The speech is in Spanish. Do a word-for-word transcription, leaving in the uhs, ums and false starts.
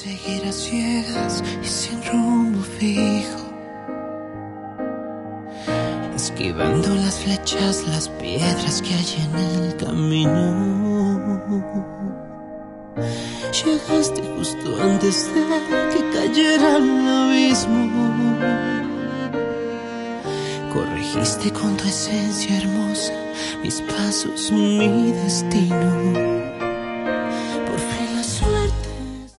seguir a ciegas y sin rumbo fijo, esquivando las flechas, las piedras que hay en el camino. Llegaste justo antes de que cayera al abismo. Corregiste con tu esencia hermosa mis pasos, mi destino.